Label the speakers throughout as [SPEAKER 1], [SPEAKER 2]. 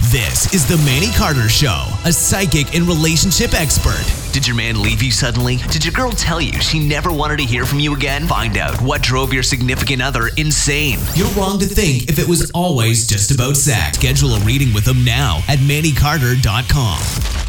[SPEAKER 1] This is the Manny Carter Show, a psychic and relationship expert. Did your man leave you suddenly? Did your girl tell you she never wanted to hear from you again? Find out what drove your significant other insane. You're wrong to think if it was always just about sex. Schedule a reading with him now at MannyCarter.com.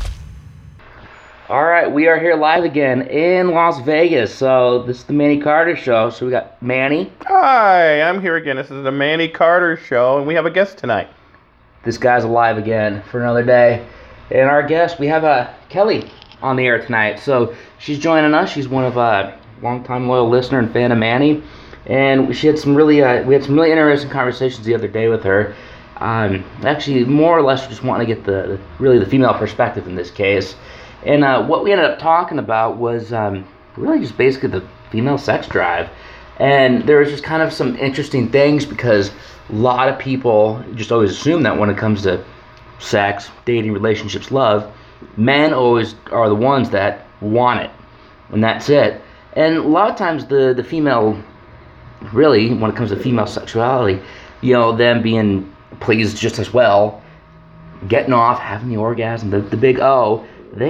[SPEAKER 2] All right, we are here live again in Las Vegas. So this is the Manny Carter Show. So we got Manny.
[SPEAKER 3] Hi, I'm here again. This is the Manny Carter Show, and we have a guest tonight.
[SPEAKER 2] This guy's alive again for another day. And our guest, we have Kelly on the air tonight. So she's joining us. She's one of a longtime loyal listener and fan of Manny. And we had some really interesting conversations the other day with her. Actually, more or less, just wanting to get the female perspective in this case. And what we ended up talking about was really just basically the female sex drive. And there was just kind of some interesting things because a lot of people just always assume that when it comes to sex, dating, relationships, love, men always are the ones that want it. And that's it. And a lot of times the female, really, when it comes to female sexuality, you know, them being pleased just as well, getting off, having the orgasm, the big O,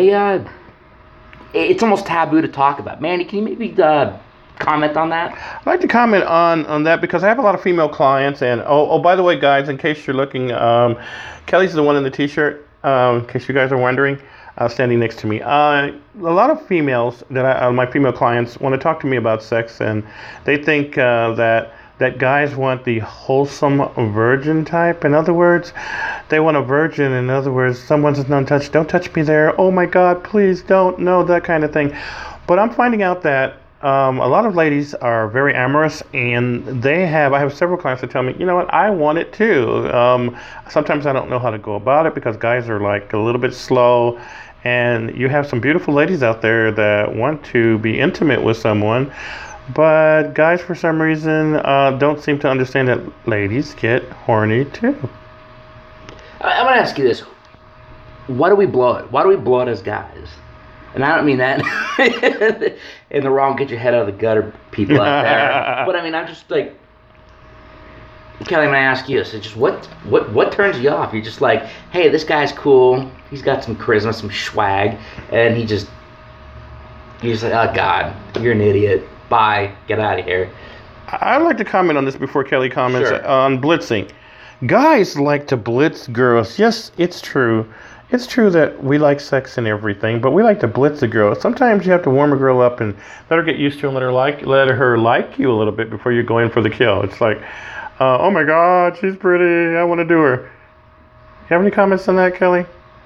[SPEAKER 2] it's almost taboo to talk about. Manny, can you maybe comment on that?
[SPEAKER 3] I'd like to comment on that because I have a lot of female clients. And by the way, guys, in case you're looking, Kelly's the one in the t-shirt, in case you guys are wondering, standing next to me. A lot of females, my female clients, want to talk to me about sex, and they think that guys want the wholesome virgin type. In other words, they want a virgin. In other words, someone's untouched. Don't touch me there. Oh my God, please don't. No, that kind of thing. But I'm finding out that a lot of ladies are very amorous, and I have several clients that tell me, you know what, I want it too. Sometimes I don't know how to go about it because guys are like a little bit slow, and you have some beautiful ladies out there that want to be intimate with someone, but guys for some reason don't seem to understand that ladies get horny too.
[SPEAKER 2] I'm going to ask you this. Why do we blow it? Why do we blow it as guys? And I don't mean that in the wrong, get your head out of the gutter people out there. But I mean, I'm just like, Kelly, when I ask you this, it's just what turns you off? You're just like, hey, this guy's cool. He's got some charisma, some swag. And you're just like, oh God, you're an idiot. Bye. Get out of here.
[SPEAKER 3] I'd like to comment on this before Kelly comments.
[SPEAKER 2] Sure.
[SPEAKER 3] On blitzing. Guys like to blitz girls. Yes, it's true. It's true that we like sex and everything, but we like to blitz a girl. Sometimes you have to warm a girl up and let her get used to and let her like you a little bit before you go in for the kill. It's like, oh my God, she's pretty. I want to do her. You have any comments on that, Kelly?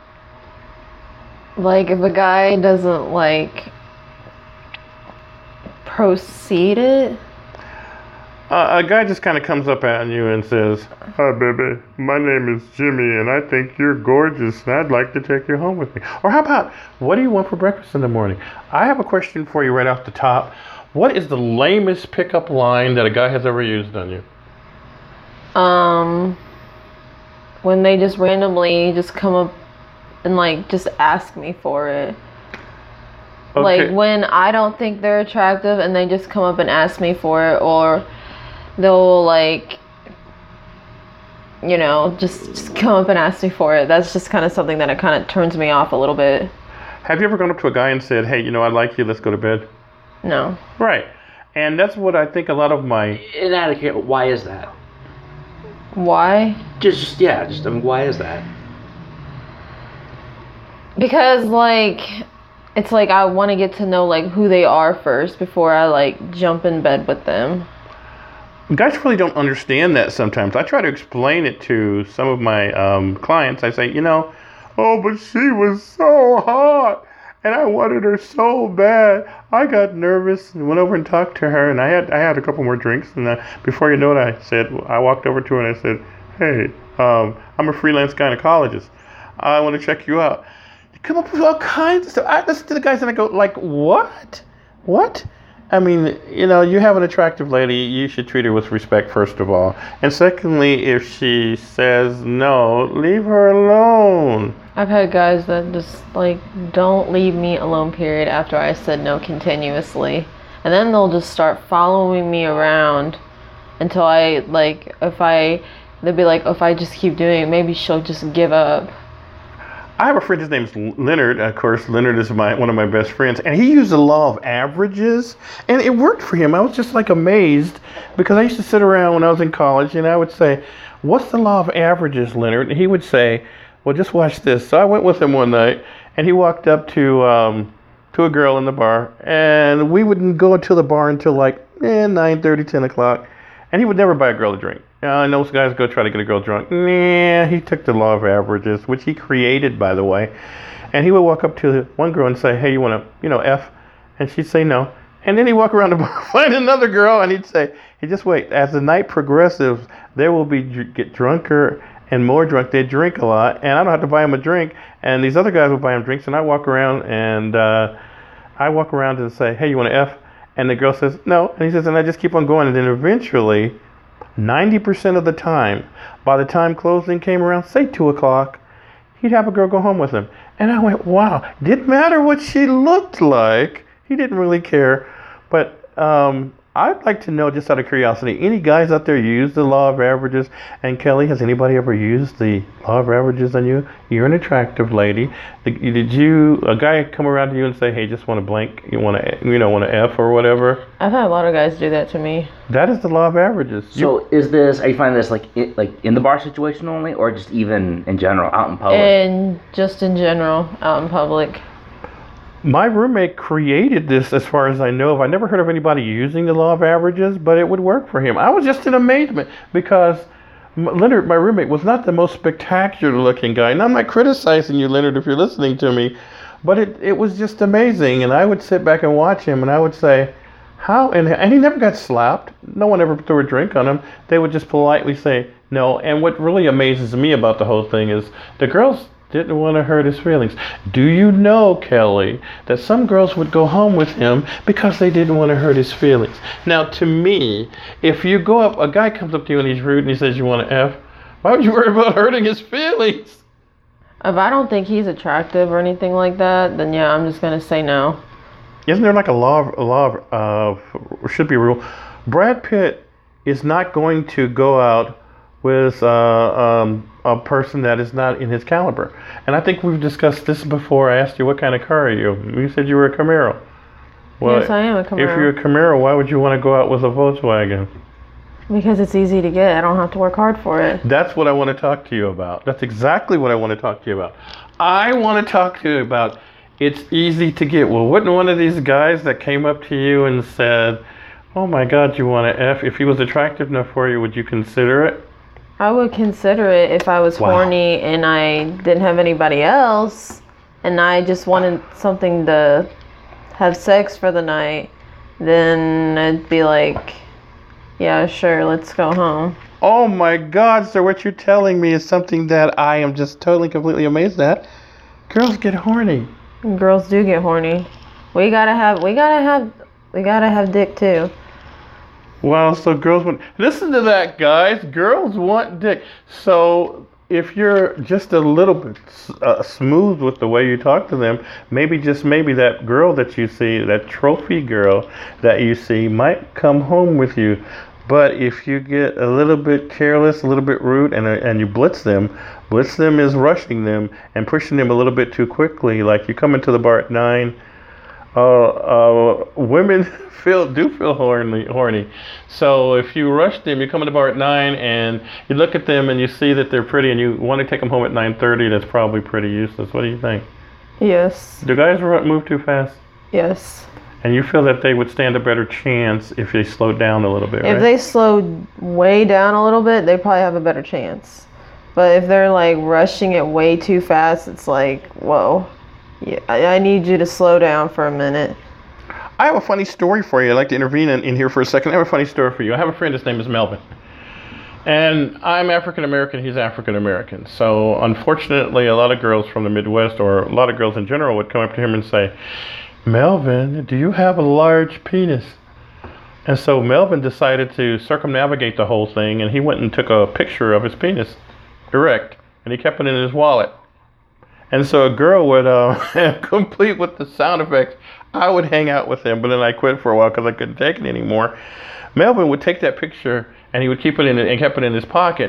[SPEAKER 4] Like, if a guy doesn't, like, proceed it?
[SPEAKER 3] A guy just kind of comes up at you and says, hi, baby, my name is Jimmy, and I think you're gorgeous, and I'd like to take you home with me. Or how about, what do you want for breakfast in the morning? I have a question for you right off the top. What is the lamest pickup line that a guy has ever used on you?
[SPEAKER 4] When they just randomly just come up and, like, just ask me for it. Okay. Like, when I don't think they're attractive and they just come up and ask me for it, or they'll, like, you know, just come up and ask me for it. That's just kind of something that it kind of turns me off a little bit.
[SPEAKER 3] Have you ever gone up to a guy and said, hey, you know, I like you, let's go to bed?
[SPEAKER 4] No.
[SPEAKER 3] Right. And that's what I think a lot of my...
[SPEAKER 2] Why is that?
[SPEAKER 4] Why?
[SPEAKER 2] I mean, why is that?
[SPEAKER 4] Because, like, it's like I want to get to know, like, who they are first before I, like, jump in bed with them.
[SPEAKER 3] Guys really don't understand that sometimes. I try to explain it to some of my clients. I say, you know, oh, but she was so hot, and I wanted her so bad. I got nervous and went over and talked to her, and I had a couple more drinks, and before you know it, I walked over to her and I said, hey, I'm a freelance gynecologist. I want to check you out. You come up with all kinds of stuff. I listen to the guys and I go, like, what? What? I mean, you know, you have an attractive lady, you should treat her with respect, first of all. And secondly, if she says no, leave her alone.
[SPEAKER 4] I've had guys that just, like, don't leave me alone, period, after I said no continuously. And then they'll just start following me around until I, like, if I they'd be like, oh, if I just keep doing it, maybe she'll just give up.
[SPEAKER 3] I have a friend, his name's Leonard. Of course, Leonard is one of my best friends, and he used the law of averages, and it worked for him. I was just like amazed, because I used to sit around when I was in college, and I would say, what's the law of averages, Leonard? And he would say, well, just watch this. So I went with him one night, and he walked up to a girl in the bar, and we wouldn't go to the bar until like 9:30, 10 o'clock, and he would never buy a girl a drink. And those guys go try to get a girl drunk. Nah, he took the law of averages, which he created, by the way. And he would walk up to one girl and say, hey, you want to, F? And she'd say no. And then he'd walk around the bar, find another girl, and he'd say, hey, just wait. As the night progresses, there will be get drunker and more drunk. They drink a lot, and I don't have to buy him a drink. And these other guys would buy him drinks, and I walk around and say, hey, you want to F? And the girl says, no. And he says, and I just keep on going. And then eventually, 90% of the time, by the time closing came around, say 2 o'clock, he'd have a girl go home with him. And I went, wow, didn't matter what she looked like. He didn't really care. But I'd like to know, just out of curiosity, any guys out there use the law of averages? And Kelly, has anybody ever used the law of averages on you? You're an attractive lady. Did a guy come around to you and say, hey, just want to blank, want to F or whatever?
[SPEAKER 4] I've had a lot of guys do that to me.
[SPEAKER 3] That is the law of averages.
[SPEAKER 2] So are you finding this like in the bar situation only, or just even in general, out in public?
[SPEAKER 4] And just in general, out in public.
[SPEAKER 3] My roommate created this, as far as I know. I never heard of anybody using the law of averages, but it would work for him. I was just in amazement, because Leonard, my roommate, was not the most spectacular looking guy. And I'm not criticizing you, Leonard, if you're listening to me, but it was just amazing. And I would sit back and watch him, and I would say, how? And he never got slapped. No one ever threw a drink on him. They would just politely say no. And what really amazes me about the whole thing is the girls didn't want to hurt his feelings. Do you know, Kelly, that some girls would go home with him because they didn't want to hurt his feelings? Now, to me, if you go up, a guy comes up to you and he's rude and he says you want to F, why would you worry about hurting his feelings?
[SPEAKER 4] If I don't think he's attractive or anything like that, then yeah, I'm just going to say no.
[SPEAKER 3] Isn't there like a should be a rule? Brad Pitt is not going to go out with a person that is not in his caliber. And I think we've discussed this before. I asked you, what kind of car are you? You said you were a Camaro. Well,
[SPEAKER 4] yes, I am a Camaro.
[SPEAKER 3] If you're a Camaro, why would you want to go out with a Volkswagen?
[SPEAKER 4] Because it's easy to get. I don't have to work hard for it.
[SPEAKER 3] That's what I want to talk to you about. That's exactly what I want to talk to you about. I want to talk to you about it's easy to get. Well, wouldn't one of these guys that came up to you and said, oh my God, you want to F? If he was attractive enough for you, would you consider it?
[SPEAKER 4] I would consider it if I was horny and I didn't have anybody else and I just wanted something to have sex for the night. Then I'd be like, yeah, sure, let's go home.
[SPEAKER 3] Oh my God, sir, what you're telling me is something that I am just totally, completely amazed at. Girls get horny.
[SPEAKER 4] Girls do get horny. We gotta have dick too.
[SPEAKER 3] Wow, so girls want... Listen to that, guys. Girls want dick. So if you're just a little bit smooth with the way you talk to them, maybe that girl that you see, that trophy girl that you see, might come home with you. But if you get a little bit careless, a little bit rude, and you blitz them is rushing them and pushing them a little bit too quickly. Like you come into the bar at 9, women do feel horny. So if you rush them, you come to the bar at 9 and you look at them and you see that they're pretty and you want to take them home at 9:30, that's probably pretty useless. What do you think?
[SPEAKER 4] Yes.
[SPEAKER 3] Do guys move too fast?
[SPEAKER 4] Yes.
[SPEAKER 3] And you feel that they would stand a better chance if they slowed down a little bit, right?
[SPEAKER 4] If they slowed way down a little bit, they probably have a better chance. But if they're like rushing it way too fast, it's like, whoa. Yeah, I need you to slow down for a minute.
[SPEAKER 3] I have a funny story for you. I'd like to intervene in here for a second. I have a funny story for you. I have a friend, his name is Melvin. And I'm African American, he's African American. So unfortunately, a lot of girls from the Midwest, or a lot of girls in general, would come up to him and say, Melvin, do you have a large penis? And so Melvin decided to circumnavigate the whole thing, and he went and took a picture of his penis, direct, and he kept it in his wallet. And so a girl would, complete with the sound effects, I would hang out with him, but then I quit for a while because I couldn't take it anymore. Melvin would take that picture and he would keep it in and kept it in his pocket.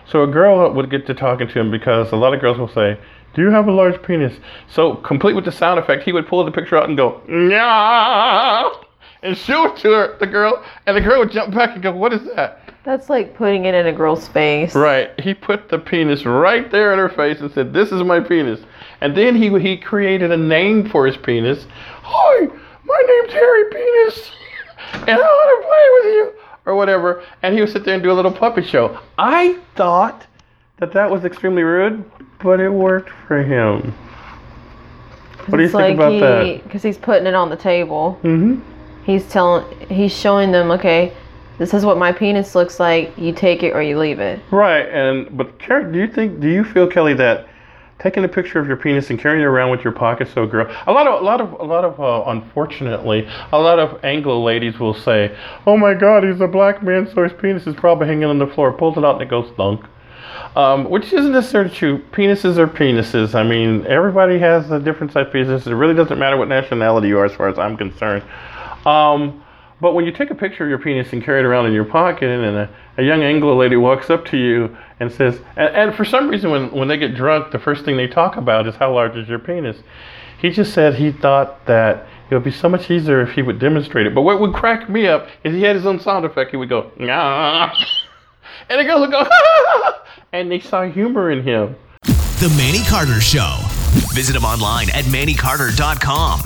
[SPEAKER 3] So a girl would get to talking to him because a lot of girls will say, "Do you have a large penis?" So complete with the sound effect, he would pull the picture out and go, "Yeah," and show it to her, the girl, and the girl would jump back and go, "What is that?"
[SPEAKER 4] That's like putting it in a girl's face.
[SPEAKER 3] Right. He put the penis right there in her face and said, "This is my penis." And then he created a name for his penis. "Hi, my name's Harry Penis, and I want to play with you," or whatever. And he would sit there and do a little puppet show. I thought that was extremely rude, but it worked for him. What do you think about that?
[SPEAKER 4] Because he's putting it on the table.
[SPEAKER 3] Mm-hmm.
[SPEAKER 4] He's showing them, okay, this is what my penis looks like. You take it or you leave it.
[SPEAKER 3] Right. But Karen, do you feel, Kelly, that taking a picture of your penis and carrying it around with your pocket, so girl, a lot of unfortunately, a lot of Anglo ladies will say, "Oh my God, he's a black man, so his penis is probably hanging on the floor." Pulls it out and it goes thunk. Which isn't necessarily true. Penises are penises. I mean, everybody has a different size penis. It really doesn't matter what nationality you are, as far as I'm concerned. But when you take a picture of your penis and carry it around in your pocket, and a young Anglo lady walks up to you and says, and for some reason when they get drunk, the first thing they talk about is how large is your penis. He just said he thought that it would be so much easier if he would demonstrate it. But what would crack me up is he had his own sound effect. He would go, "Nah," and the girls would go, and they saw humor in him.
[SPEAKER 1] The Manny Carter Show. Visit him online at mannycarter.com.